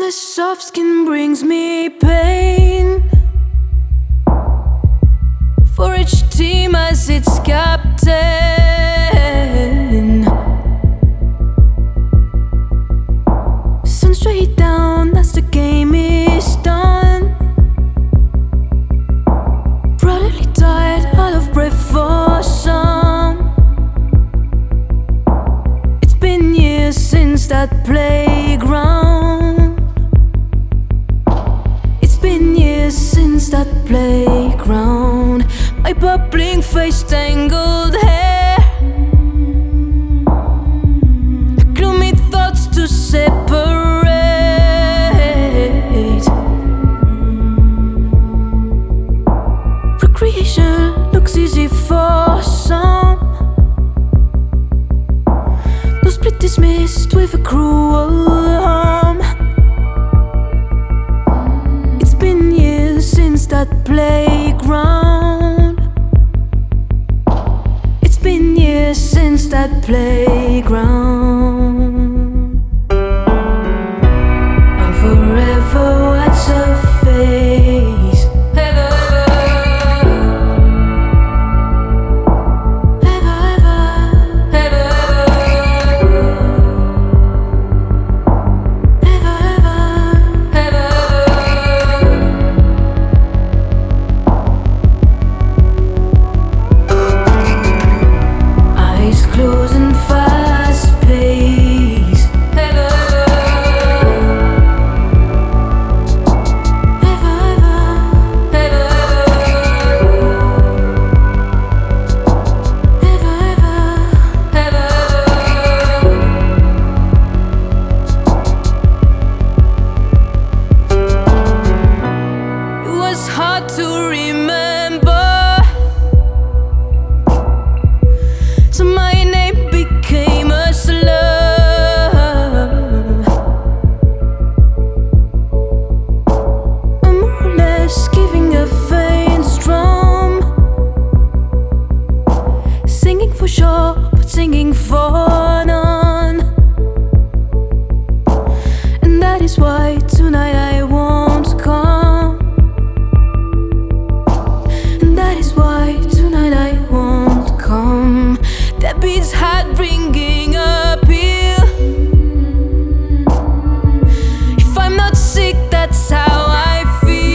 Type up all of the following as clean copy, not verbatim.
the soft skin brings me pain. For each team has its captain. Sun straight down, that's the game is done. Brotherly tired, out of breath for some. It's been years since that playground. It's been years since that playground. My bubbling face, tangled hair, gloomy thoughts to separate. Recreation looks easy for some. No split dismissed with a cruel harm. It's been years since that playground. It's been years since that playground. I'm forever what's her face. Ever, ever, ever, eyes closed and fast pace. Ever, ever, ever, it was hard to remember. So my name became a slur. I'm more or less giving a faint strum, singing for sure, but singing for none. And that is why tonight I won't come. And that is why tonight I won't come. That beats heart ringing appeal. If I'm not sick, that's how I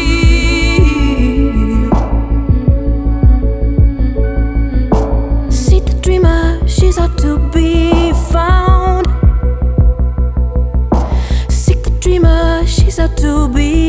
feel. See the dreamer, she's out to be found. Seek the dreamer, she's out to be